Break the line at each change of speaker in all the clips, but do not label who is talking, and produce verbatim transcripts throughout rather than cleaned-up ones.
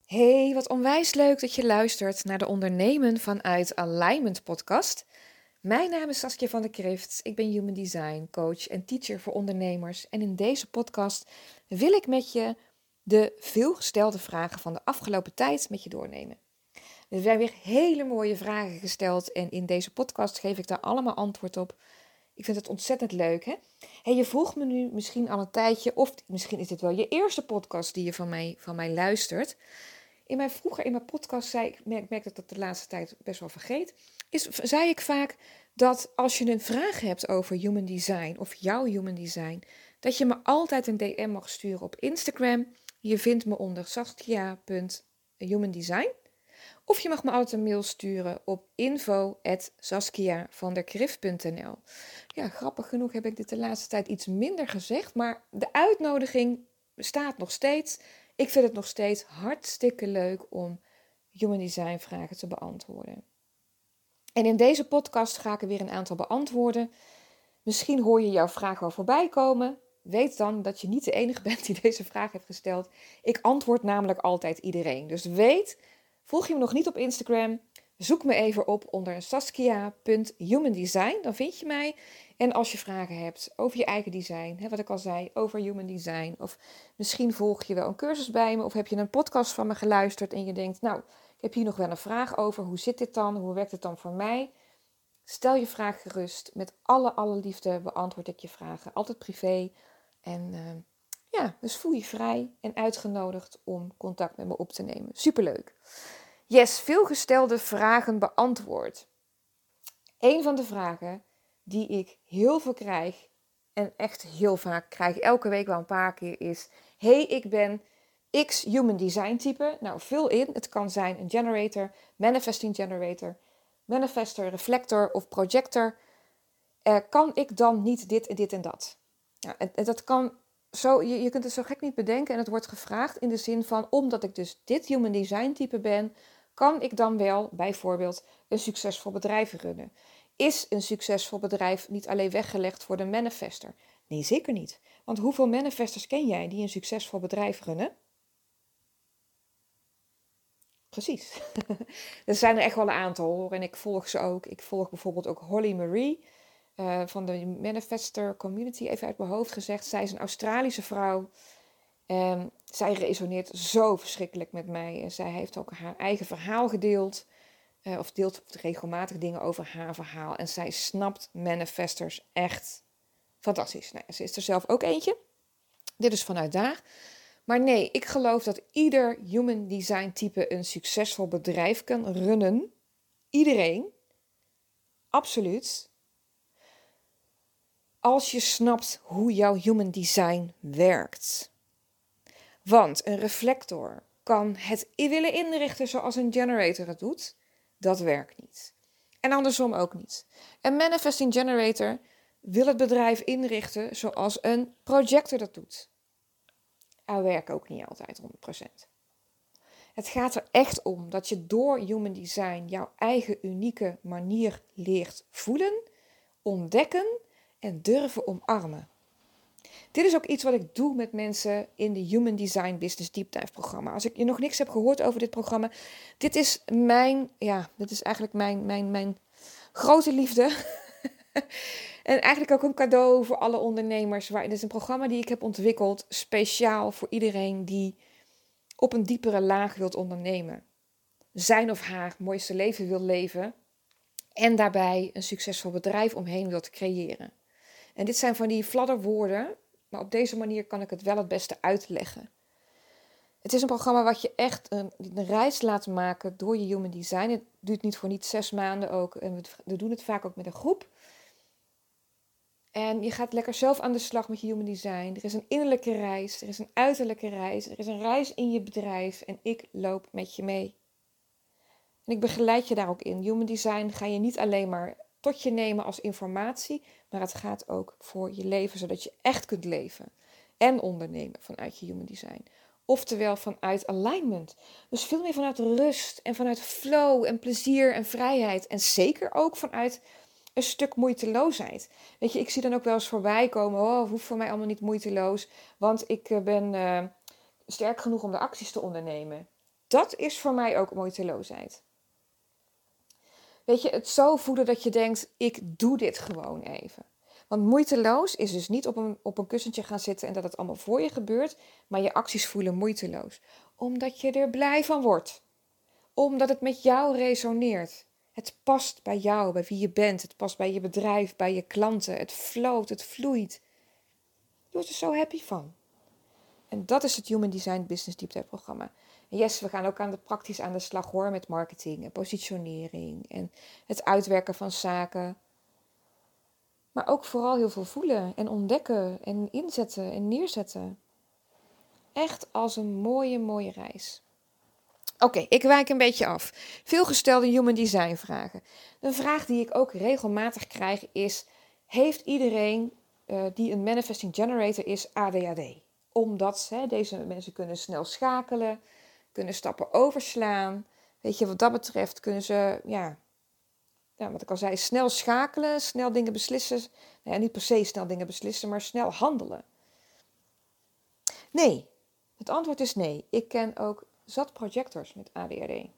Hey, wat onwijs leuk dat je luistert naar de Ondernemen vanuit Alignment podcast. Mijn naam is Saskia van der Krift. Ik ben Human Design coach en teacher voor ondernemers. En in deze podcast wil ik met je de veelgestelde vragen van de afgelopen tijd met je doornemen. Er zijn weer hele mooie vragen gesteld en in deze podcast geef ik daar allemaal antwoord op. Ik vind het ontzettend leuk, hè? Hey, je volgt me nu misschien al een tijdje, of misschien is dit wel je eerste podcast die je van mij, van mij luistert. In mijn vroeger in mijn podcast zei ik, merk, merk dat ik dat de laatste tijd best wel vergeet, is, zei ik vaak dat als je een vraag hebt over human design of jouw human design, dat je me altijd een D M mag sturen op Instagram. Je vindt me onder saskia punt humandesign. Of je mag me altijd een mail sturen op info at saskia van der krift punt n l. Ja, grappig genoeg heb ik dit de laatste tijd iets minder gezegd, maar de uitnodiging bestaat nog steeds. Ik vind het nog steeds hartstikke leuk om human design vragen te beantwoorden. En in deze podcast ga ik er weer een aantal beantwoorden. Misschien hoor je jouw vraag wel voorbij komen. Weet dan dat je niet de enige bent die deze vraag heeft gesteld. Ik antwoord namelijk altijd iedereen. Dus weet, volg je me nog niet op Instagram? Zoek me even op onder saskia punt humandesign. Dan vind je mij. En als je vragen hebt over je eigen design, hè, wat ik al zei, over human design. Of misschien volg je wel een cursus bij me. Of heb je een podcast van me geluisterd en je denkt, nou, ik heb hier nog wel een vraag over. Hoe zit dit dan? Hoe werkt het dan voor mij? Stel je vraag gerust. Met alle, alle liefde beantwoord ik je vragen. Altijd privé. En uh, ja, dus voel je vrij en uitgenodigd om contact met me op te nemen. Superleuk. Yes, veel gestelde vragen beantwoord. Een van de vragen die ik heel veel krijg, en echt heel vaak krijg, elke week wel een paar keer, is: hey, ik ben X human design type. Nou, vul in. Het kan zijn een generator, manifesting generator, manifestor, reflector of projector. Uh, kan ik dan niet dit en dit en dat? Nou, en, en dat kan zo, je, je kunt het zo gek niet bedenken en het wordt gevraagd in de zin van, omdat ik dus dit human design type ben, kan ik dan wel bijvoorbeeld een succesvol bedrijf runnen? Is een succesvol bedrijf niet alleen weggelegd voor de manifester? Nee, zeker niet. Want hoeveel manifestors ken jij die een succesvol bedrijf runnen? Precies. Er zijn er echt wel een aantal hoor. En ik volg ze ook. Ik volg bijvoorbeeld ook Holly Marie uh, van de Manifester Community, even uit mijn hoofd gezegd. Zij is een Australische vrouw. Um, zij resoneert zo verschrikkelijk met mij. En zij heeft ook haar eigen verhaal gedeeld. Uh, of deelt regelmatig dingen over haar verhaal. En zij snapt manifestors echt fantastisch. Nou, ze is er zelf ook eentje. Dit is vanuit daar. Maar nee, ik geloof dat ieder human design type een succesvol bedrijf kan runnen. Iedereen. Absoluut. Als je snapt hoe jouw human design werkt. Want een reflector kan het willen inrichten zoals een generator het doet. Dat werkt niet. En andersom ook niet. Een manifesting generator wil het bedrijf inrichten zoals een projector dat doet. Dat werkt ook niet altijd honderd procent. Het gaat er echt om dat je door human design jouw eigen unieke manier leert voelen, ontdekken en durven omarmen. Dit is ook iets wat ik doe met mensen in de Human Design Business Deep Dive programma. Als ik je nog niks heb gehoord over dit programma, dit is mijn, ja, dit is eigenlijk mijn, mijn, mijn grote liefde. En eigenlijk ook een cadeau voor alle ondernemers. Dit is een programma die ik heb ontwikkeld speciaal voor iedereen die op een diepere laag wilt ondernemen. Zijn of haar mooiste leven wil leven en daarbij een succesvol bedrijf omheen wilt creëren. En dit zijn van die fladderwoorden, maar op deze manier kan ik het wel het beste uitleggen. Het is een programma wat je echt een, een reis laat maken door je human design. Het duurt niet voor niet zes maanden ook. En we, we doen het vaak ook met een groep. En je gaat lekker zelf aan de slag met je human design. Er is een innerlijke reis, er is een uiterlijke reis, er is een reis in je bedrijf en ik loop met je mee. En ik begeleid je daar ook in. Human design ga je niet alleen maar tot je nemen als informatie, maar het gaat ook voor je leven, zodat je echt kunt leven en ondernemen vanuit je human design. Oftewel vanuit alignment. Dus veel meer vanuit rust en vanuit flow en plezier en vrijheid. En zeker ook vanuit een stuk moeiteloosheid. Weet je, ik zie dan ook wel eens voorbij komen, oh, hoeft voor mij allemaal niet moeiteloos, want ik ben uh, sterk genoeg om de acties te ondernemen. Dat is voor mij ook moeiteloosheid. Weet je, het zo voelen dat je denkt, ik doe dit gewoon even. Want moeiteloos is dus niet op een, op een kussentje gaan zitten en dat het allemaal voor je gebeurt, maar je acties voelen moeiteloos. Omdat je er blij van wordt. Omdat het met jou resoneert. Het past bij jou, bij wie je bent. Het past bij je bedrijf, bij je klanten. Het floot, het vloeit. Je wordt er zo happy van. En dat is het Human Design Business Deep Dive programma. En yes, we gaan ook aan de, praktisch aan de slag hoor met marketing en positionering en het uitwerken van zaken. Maar ook vooral heel veel voelen en ontdekken en inzetten en neerzetten. Echt als een mooie, mooie reis. Oké, okay, ik wijk een beetje af. Veel gestelde Human Design vragen. Een vraag die ik ook regelmatig krijg is, heeft iedereen uh, die een Manifesting Generator is A D H D? Omdat hè, deze mensen kunnen snel schakelen, kunnen stappen overslaan. Weet je, wat dat betreft kunnen ze, ja, ja wat ik al zei, snel schakelen, snel dingen beslissen. Nou ja, niet per se snel dingen beslissen, maar snel handelen. Nee, het antwoord is nee. Ik ken ook zat projectors met A D H D.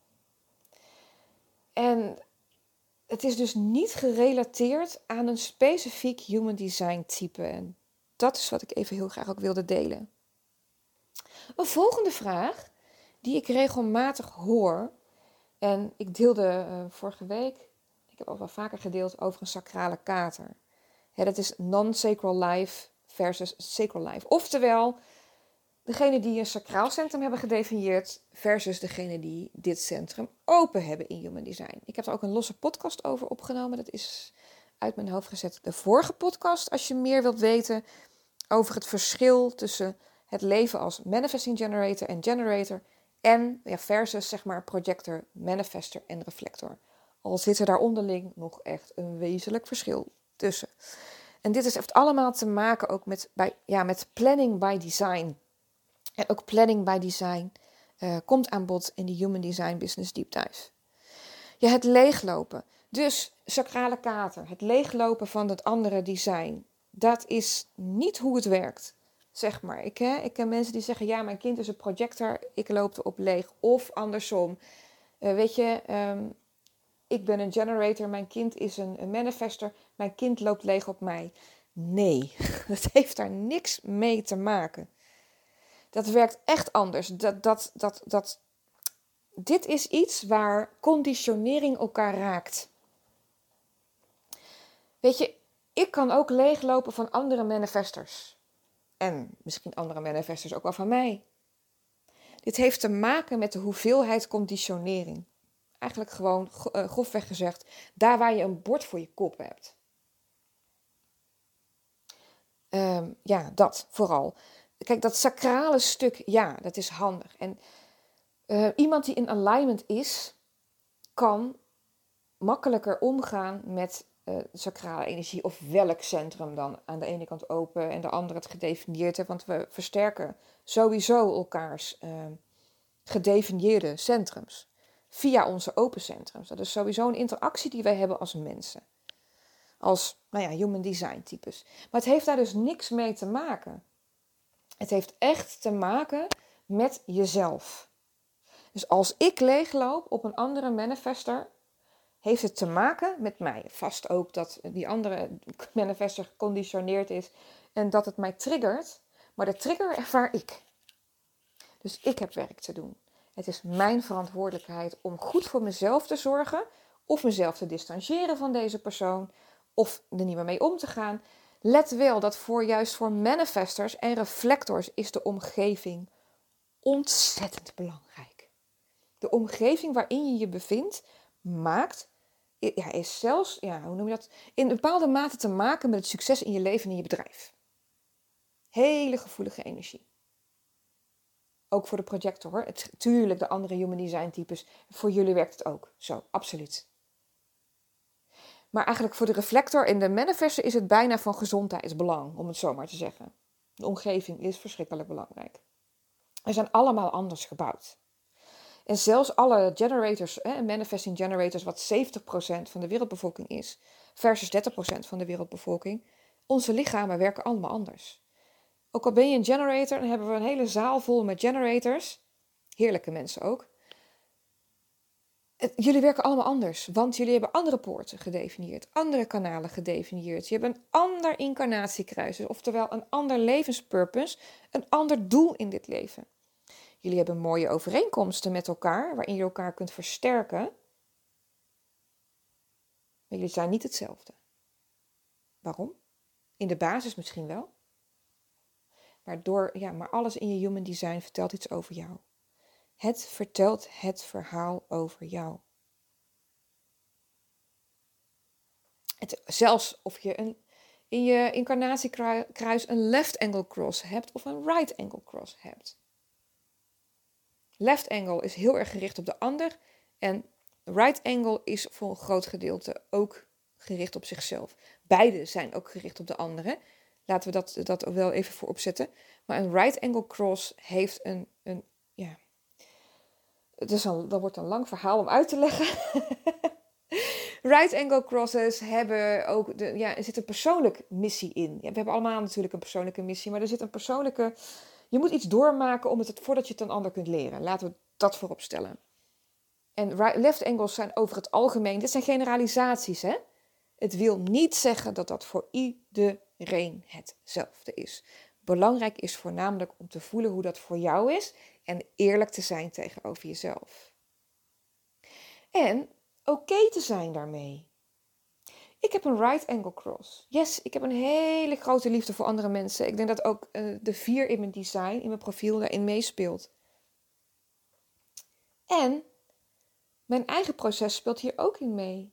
En het is dus niet gerelateerd aan een specifiek Human Design type. En dat is wat ik even heel graag ook wilde delen. Een volgende vraag die ik regelmatig hoor. En ik deelde uh, vorige week, ik heb al wel vaker gedeeld over een sacrale kater. Ja, dat is non-sacral life versus sacral life. Oftewel, degene die een sacraal centrum hebben gedefinieerd versus degene die dit centrum open hebben in Human Design. Ik heb er ook een losse podcast over opgenomen. Dat is uit mijn hoofd gezet de vorige podcast. Als je meer wilt weten over het verschil tussen het leven als Manifesting Generator en Generator en ja, versus zeg maar projector, manifester en reflector. Al zit er daar onderling nog echt een wezenlijk verschil tussen. En dit heeft allemaal te maken ook met, bij, ja, met planning by design. En ook planning by design uh, komt aan bod in de Human Design Business Deep Dive. Ja, het leeglopen. Dus sacrale kater, het leeglopen van het andere design. Dat is niet hoe het werkt, zeg maar. Ik, hè, ik ken mensen die zeggen, ja, mijn kind is een projector, ik loop erop leeg. Of andersom, uh, weet je, um, ik ben een generator, mijn kind is een, een manifester, mijn kind loopt leeg op mij. Nee, dat heeft daar niks mee te maken. Dat werkt echt anders. Dat, dat, dat, dat, dit is iets waar conditionering elkaar raakt. Weet je, ik kan ook leeglopen van andere manifestors. En misschien andere manifestors ook wel van mij. Dit heeft te maken met de hoeveelheid conditionering. Eigenlijk gewoon, uh, grofweg gezegd, daar waar je een bord voor je kop hebt. Um, ja, dat vooral. Kijk, dat sacrale stuk, ja, dat is handig. En uh, iemand die in alignment is, kan makkelijker omgaan met uh, sacrale energie. Of welk centrum dan aan de ene kant open en de andere het gedefinieerd heeft. Want we versterken sowieso elkaars uh, gedefinieerde centrums. Via onze open centrums. Dat is sowieso een interactie die wij hebben als mensen. Als, nou ja, human design types. Maar het heeft daar dus niks mee te maken. Het heeft echt te maken met jezelf. Dus als ik leegloop op een andere manifester, heeft het te maken met mij. Vast ook dat die andere manifester geconditioneerd is en dat het mij triggert. Maar de trigger ervaar ik. Dus ik heb werk te doen. Het is mijn verantwoordelijkheid om goed voor mezelf te zorgen, of mezelf te distancieren van deze persoon, of er niet meer mee om te gaan. Let wel dat voor juist voor manifestors en reflectors is de omgeving ontzettend belangrijk. De omgeving waarin je je bevindt maakt, ja, is zelfs, ja, hoe noem je dat, in bepaalde mate te maken met het succes in je leven en in je bedrijf. Hele gevoelige energie. Ook voor de projector hoor. Het, tuurlijk de andere human design types. Voor jullie werkt het ook. Zo, absoluut. Maar eigenlijk voor de reflector en de manifester is het bijna van gezondheidsbelang, om het zo maar te zeggen. De omgeving is verschrikkelijk belangrijk. We zijn allemaal anders gebouwd. En zelfs alle generators, eh, manifesting generators, wat zeventig procent van de wereldbevolking is, versus dertig procent van de wereldbevolking, onze lichamen werken allemaal anders. Ook al ben je een generator, dan hebben we een hele zaal vol met generators. Heerlijke mensen ook. Het, jullie werken allemaal anders, want jullie hebben andere poorten gedefinieerd, andere kanalen gedefinieerd. Je hebt een ander incarnatiekruis, dus oftewel een ander levenspurpose, een ander doel in dit leven. Jullie hebben mooie overeenkomsten met elkaar, waarin je elkaar kunt versterken. Maar jullie zijn niet hetzelfde. Waarom? In de basis misschien wel. Maar, door, ja, maar alles in je human design vertelt iets over jou. Het vertelt het verhaal over jou. Het, zelfs of je een, in je incarnatiekruis een left angle cross hebt of een right angle cross hebt. Left angle is heel erg gericht op de ander en right angle is voor een groot gedeelte ook gericht op zichzelf. Beide zijn ook gericht op de andere. Laten we dat, dat wel even voor opzetten. Maar een right angle cross heeft een, een ja, het is een, dat wordt een lang verhaal om uit te leggen. Right angle crosses hebben ook, de, ja, er zit een persoonlijke missie in. Ja, we hebben allemaal natuurlijk een persoonlijke missie, maar er zit een persoonlijke, je moet iets doormaken om het, voordat je het een ander kunt leren. Laten we dat voorop stellen. En right, left angles zijn over het algemeen, dit zijn generalisaties, hè. Het wil niet zeggen dat dat voor iedereen hetzelfde is. Belangrijk is voornamelijk om te voelen hoe dat voor jou is en eerlijk te zijn tegenover jezelf. En oké okay te zijn daarmee. Ik heb een right angle cross. Yes, ik heb een hele grote liefde voor andere mensen. Ik denk dat ook uh, de vier in mijn design, in mijn profiel, daarin meespeelt. En mijn eigen proces speelt hier ook in mee.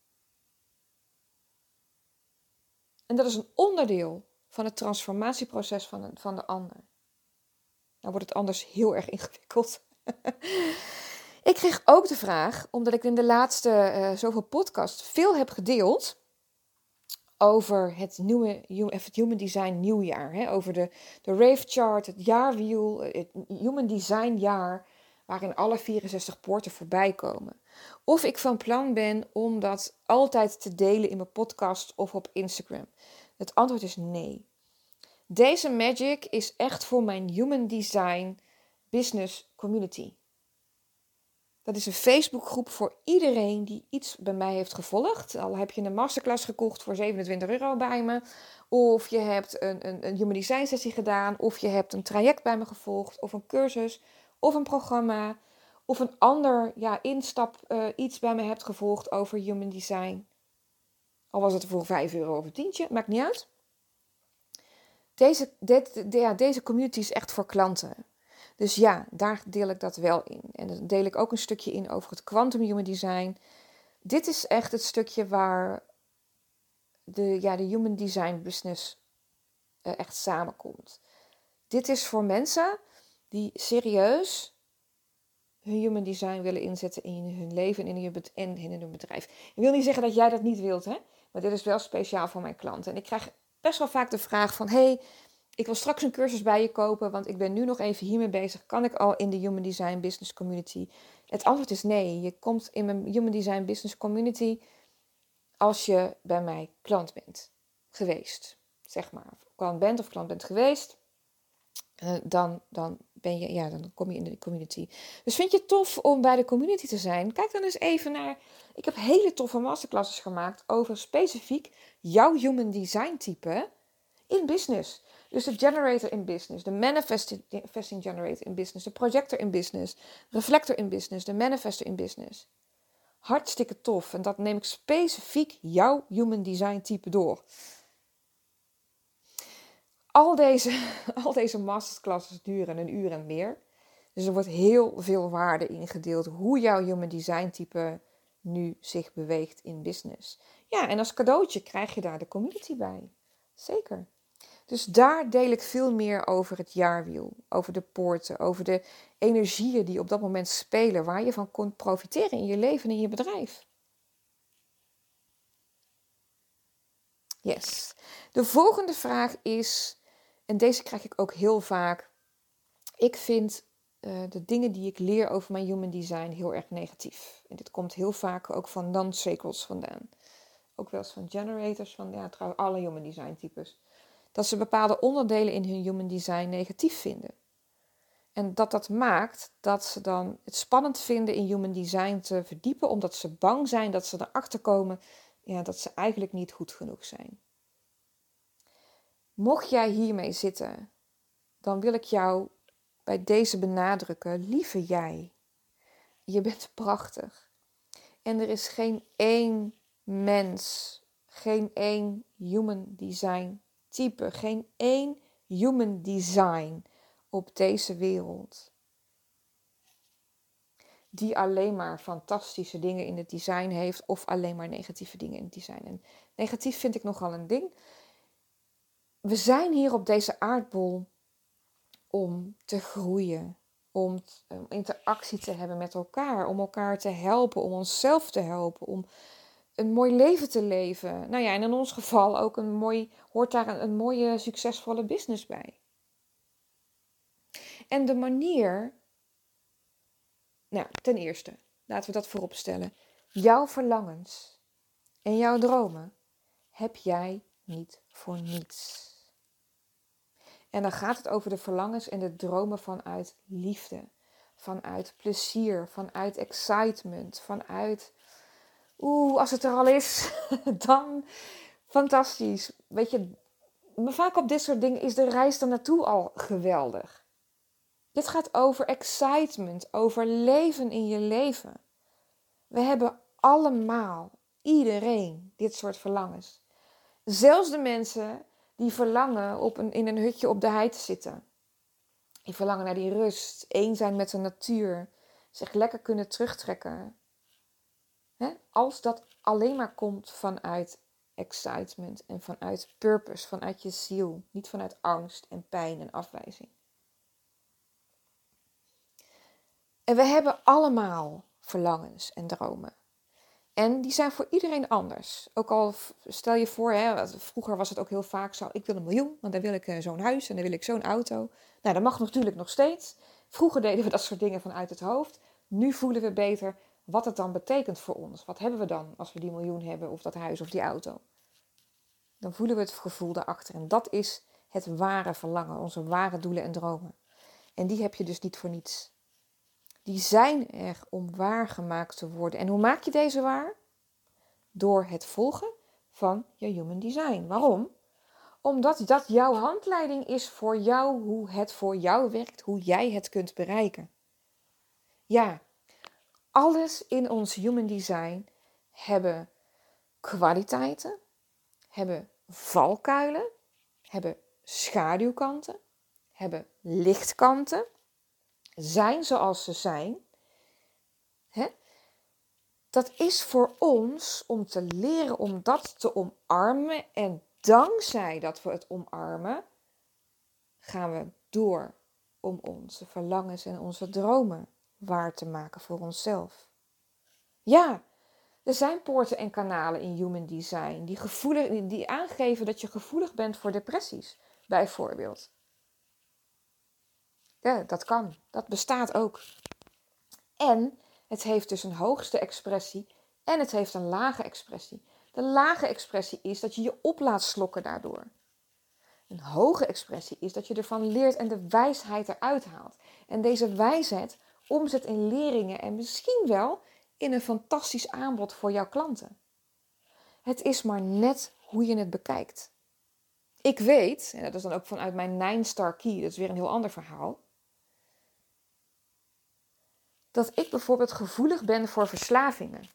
En dat is een onderdeel van het transformatieproces van de, van de ander. Nou wordt het anders heel erg ingewikkeld. Ik kreeg ook de vraag, omdat ik in de laatste uh, zoveel podcasts veel heb gedeeld over het nieuwe het Human Design nieuwjaar. Hè? Over de, de Rave Chart, het jaarwiel, het Human Design jaar, waarin alle vierenzestig poorten voorbij komen. Of ik van plan ben om dat altijd te delen in mijn podcast of op Instagram. Het antwoord is nee. Deze magic is echt voor mijn Human Design Business Community. Dat is een Facebookgroep voor iedereen die iets bij mij heeft gevolgd. Al heb je een masterclass gekocht voor zevenentwintig euro bij me. Of je hebt een, een, een Human Design sessie gedaan. Of je hebt een traject bij me gevolgd. Of een cursus. Of een programma. Of een ander ja, instap uh, iets bij me hebt gevolgd over Human Design. Al was het voor vijf euro of een tientje. Maakt niet uit. Deze, dit, de, ja, deze community is echt voor klanten. Dus ja, daar deel ik dat wel in. En dan deel ik ook een stukje in over het Quantum Human Design. Dit is echt het stukje waar de, ja, de Human Design business uh, echt samenkomt. Dit is voor mensen die serieus hun Human Design willen inzetten in hun leven en in, je, en in hun bedrijf. Ik wil niet zeggen dat jij dat niet wilt, hè? Maar dit is wel speciaal voor mijn klanten. En ik krijg best wel vaak de vraag van, hey, ik wil straks een cursus bij je kopen, want ik ben nu nog even hiermee bezig. Kan ik al in de Human Design Business Community? Het antwoord is nee. Je komt in mijn Human Design Business Community als je bij mij klant bent geweest. Zeg maar, klant bent of klant bent geweest. Uh, dan, dan, ben je, ja, dan kom je in de community. Dus vind je het tof om bij de community te zijn? Kijk dan eens even naar... Ik heb hele toffe masterclasses gemaakt over specifiek jouw Human Design type in business. Dus de generator in business, de manifesting generator in business, de projector in business, reflector in business, de manifestor in business. Hartstikke tof. En dat neem ik specifiek jouw Human Design type door. Al deze, al deze masterclasses duren een uur en meer. Dus er wordt heel veel waarde ingedeeld hoe jouw Human Design type nu zich beweegt in business. Ja, en als cadeautje krijg je daar de community bij. Zeker. Dus daar deel ik veel meer over het jaarwiel, over de poorten, over de energieën die op dat moment spelen, waar je van kunt profiteren in je leven en in je bedrijf. Yes. De volgende vraag is, en deze krijg ik ook heel vaak, ik vind uh, de dingen die ik leer over mijn Human Design heel erg negatief. En dit komt heel vaak ook van non-sacrals vandaan. Ook wel eens van generators, van ja, trouwens alle Human Design types. Dat ze bepaalde onderdelen in hun Human Design negatief vinden. En dat dat maakt dat ze dan het spannend vinden in human design te verdiepen, omdat ze bang zijn dat ze erachter komen ja, dat ze eigenlijk niet goed genoeg zijn. Mocht jij hiermee zitten, dan wil ik jou bij deze benadrukken, lieve jij, je bent prachtig. En er is geen één mens, geen één human design type, geen één human design op deze wereld die alleen maar fantastische dingen in het design heeft of alleen maar negatieve dingen in het design. En negatief vind ik nogal een ding. We zijn hier op deze aardbol om te groeien, om interactie te hebben met elkaar, om elkaar te helpen, om onszelf te helpen, om een mooi leven te leven. Nou ja, en in ons geval ook een mooi, hoort daar een, een mooie, succesvolle business bij. En de manier, nou, ten eerste, laten we dat voorop stellen. Jouw verlangens en jouw dromen heb jij niet voor niets. En dan gaat het over de verlangens en de dromen vanuit liefde, vanuit plezier, vanuit excitement, vanuit, oeh, als het er al is, dan fantastisch. Weet je, maar vaak op dit soort dingen is de reis er naartoe al geweldig. Dit gaat over excitement, over leven in je leven. We hebben allemaal, iedereen, dit soort verlangens. Zelfs de mensen die verlangen op een, in een hutje op de hei te zitten. Die verlangen naar die rust, één zijn met de natuur, zich lekker kunnen terugtrekken. He? Als dat alleen maar komt vanuit excitement en vanuit purpose, vanuit je ziel. Niet vanuit angst en pijn en afwijzing. En we hebben allemaal verlangens en dromen. En die zijn voor iedereen anders. Ook al stel je voor, hè, vroeger was het ook heel vaak zo, ik wil een miljoen, want dan wil ik zo'n huis en dan wil ik zo'n auto. Nou, dat mag natuurlijk nog steeds. Vroeger deden we dat soort dingen vanuit het hoofd. Nu voelen we beter wat het dan betekent voor ons. Wat hebben we dan als we die miljoen hebben of dat huis of die auto? Dan voelen we het gevoel daarachter. En dat is het ware verlangen, onze ware doelen en dromen. En die heb je dus niet voor niets. Die zijn er om waargemaakt te worden. En hoe maak je deze waar? Door het volgen van je human design. Waarom? Omdat dat jouw handleiding is voor jou, hoe het voor jou werkt, hoe jij het kunt bereiken. Ja, alles in ons human design hebben kwaliteiten, hebben valkuilen, hebben schaduwkanten, hebben lichtkanten, zijn zoals ze zijn. Hè? Dat is voor ons om te leren om dat te omarmen. En dankzij dat we het omarmen, gaan we door om onze verlangens en onze dromen waar te maken voor onszelf. Ja, er zijn poorten en kanalen in human design die, gevoelig, die aangeven dat je gevoelig bent voor depressies, bijvoorbeeld. Ja, dat kan. Dat bestaat ook. En het heeft dus een hoogste expressie en het heeft een lage expressie. De lage expressie is dat je je op laat slokken daardoor. Een hoge expressie is dat je ervan leert en de wijsheid eruit haalt. En deze wijsheid omzet in leringen en misschien wel in een fantastisch aanbod voor jouw klanten. Het is maar net hoe je het bekijkt. Ik weet, en dat is dan ook vanuit mijn nine star key, dat is weer een heel ander verhaal, dat ik bijvoorbeeld gevoelig ben voor verslavingen.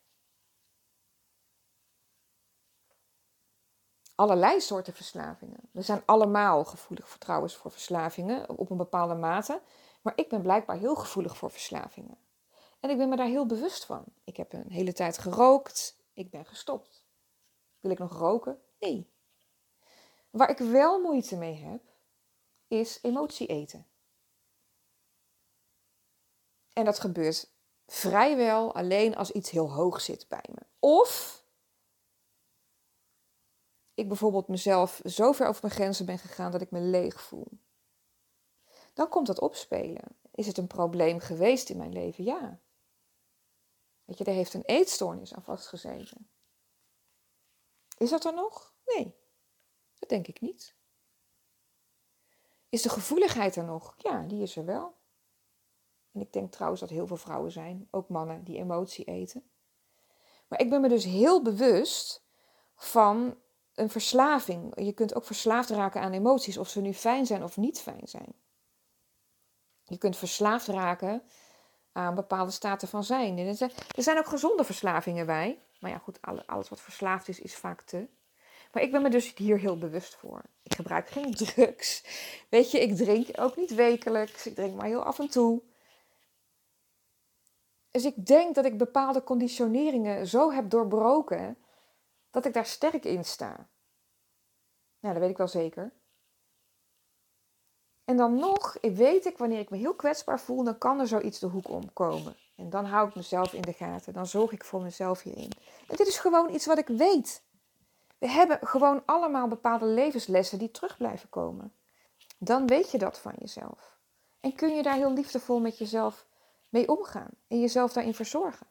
Allerlei soorten verslavingen. We zijn allemaal gevoelig voor, trouwens voor verslavingen op een bepaalde mate. Maar ik ben blijkbaar heel gevoelig voor verslavingen. En ik ben me daar heel bewust van. Ik heb een hele tijd gerookt. Ik ben gestopt. Wil ik nog roken? Nee. Waar ik wel moeite mee heb, is emotie eten. En dat gebeurt vrijwel alleen als iets heel hoog zit bij me. Of ik bijvoorbeeld mezelf zo ver over mijn grenzen ben gegaan dat ik me leeg voel. Dan komt dat opspelen. Is het een probleem geweest in mijn leven? Ja. Weet je, er heeft een eetstoornis aan vastgezeten. Is dat er nog? Nee, dat denk ik niet. Is de gevoeligheid er nog? Ja, die is er wel. En ik denk trouwens dat heel veel vrouwen zijn, ook mannen, die emotie eten. Maar ik ben me dus heel bewust van een verslaving. Je kunt ook verslaafd raken aan emoties, of ze nu fijn zijn of niet fijn zijn. Je kunt verslaafd raken aan bepaalde staten van zijn. En er zijn ook gezonde verslavingen bij. Maar ja, goed, alles wat verslaafd is, is vaak te. Maar ik ben me dus hier heel bewust voor. Ik gebruik geen drugs. Weet je, ik drink ook niet wekelijks. Ik drink maar heel af en toe. Dus ik denk dat ik bepaalde conditioneringen zo heb doorbroken dat ik daar sterk in sta. Nou, dat weet ik wel zeker. En dan nog, weet ik, wanneer ik me heel kwetsbaar voel, dan kan er zoiets de hoek omkomen. En dan hou ik mezelf in de gaten. Dan zorg ik voor mezelf hierin. En dit is gewoon iets wat ik weet. We hebben gewoon allemaal bepaalde levenslessen die terug blijven komen. Dan weet je dat van jezelf. En kun je daar heel liefdevol met jezelf mee omgaan. En jezelf daarin verzorgen.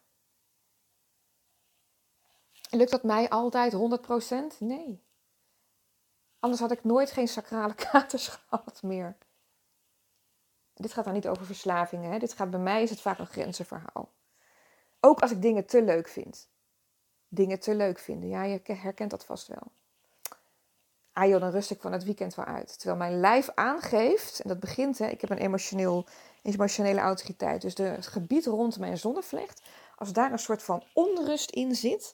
Lukt dat mij altijd honderd procent? Nee. Anders had ik nooit geen sacrale katers gehad meer. Dit gaat dan niet over verslavingen. Hè? Dit gaat, bij mij is het vaak een grenzenverhaal. Ook als ik dingen te leuk vind. Dingen te leuk vinden. Ja, je herkent dat vast wel. Ah joh, dan rust ik van het weekend wel uit. Terwijl mijn lijf aangeeft, en dat begint, hè, ik heb een emotioneel, emotionele autoriteit. Dus de, het gebied rond mijn zonnevlecht, als daar een soort van onrust in zit,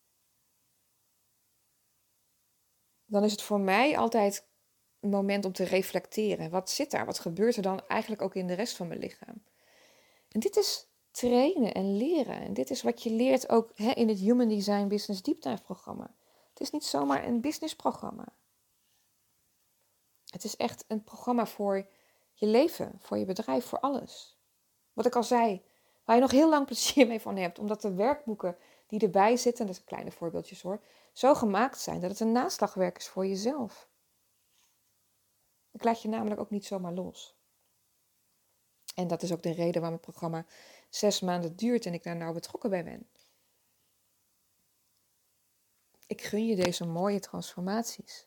dan is het voor mij altijd een moment om te reflecteren. Wat zit daar? Wat gebeurt er dan eigenlijk ook in de rest van mijn lichaam? En dit is trainen en leren. En dit is wat je leert ook hè, in het Human Design Business Deep Dive programma. Het is niet zomaar een businessprogramma. Het is echt een programma voor je leven, voor je bedrijf, voor alles. Wat ik al zei, waar je nog heel lang plezier mee van hebt. Omdat de werkboeken die erbij zitten, dat zijn kleine voorbeeldjes hoor, zo gemaakt zijn dat het een naslagwerk is voor jezelf. Ik laat je namelijk ook niet zomaar los. En dat is ook de reden waarom het programma zes maanden duurt en ik daar nou betrokken bij ben. Ik gun je deze mooie transformaties.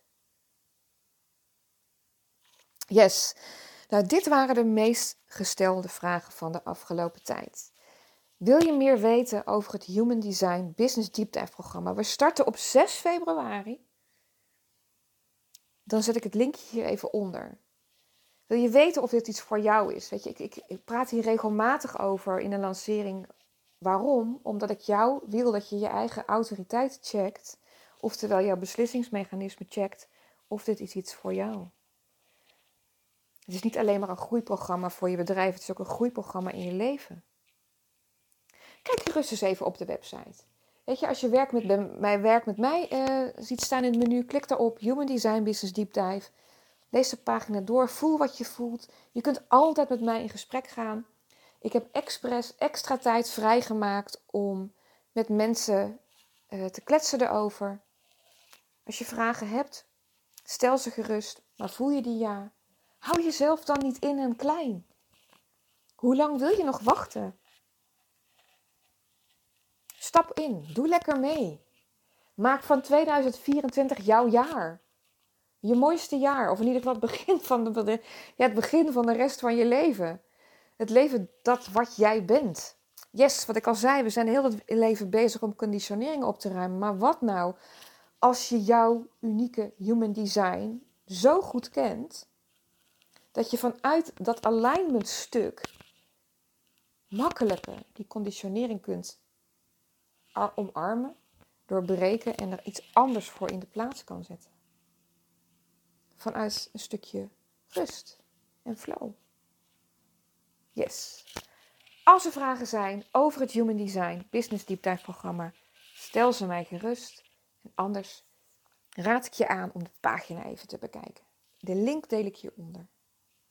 Yes, nou dit waren de meest gestelde vragen van de afgelopen tijd. Wil je meer weten over het Human Design Business Deep Dive programma? We starten op zes februari. Dan zet ik het linkje hier even onder. Wil je weten of dit iets voor jou is? Weet je, ik, ik, ik praat hier regelmatig over in een lancering. Waarom? Omdat ik jou wil dat je je eigen autoriteit checkt. Oftewel jouw beslissingsmechanisme checkt of dit is iets voor jou. Het is niet alleen maar een groeiprogramma voor je bedrijf. Het is ook een groeiprogramma in je leven. Kijk gerust eens even op de website. Weet je, als je werk met mij, werk met mij uh, ziet staan in het menu, klik daarop. Human Design Business Deep Dive. Lees de pagina door, voel wat je voelt. Je kunt altijd met mij in gesprek gaan. Ik heb expres extra tijd vrijgemaakt om met mensen uh, te kletsen erover. Als je vragen hebt, stel ze gerust. Maar voel je die ja? Hou jezelf dan niet in en klein. Hoe lang wil je nog wachten? Stap in, doe lekker mee. Maak van tweeduizend vierentwintig jouw jaar. Je mooiste jaar, of in ieder geval het begin van de, ja, het begin van de rest van je leven. Het leven dat wat jij bent. Yes, wat ik al zei, we zijn heel het leven bezig om conditioneringen op te ruimen. Maar wat nou als je jouw unieke human design zo goed kent, dat je vanuit dat alignment stuk makkelijker die conditionering kunt omarmen, doorbreken en er iets anders voor in de plaats kan zetten. Vanuit een stukje rust en flow. Yes. Als er vragen zijn over het Human Design Business Deep Dive programma, stel ze mij gerust. En anders raad ik je aan om de pagina even te bekijken. De link deel ik hieronder.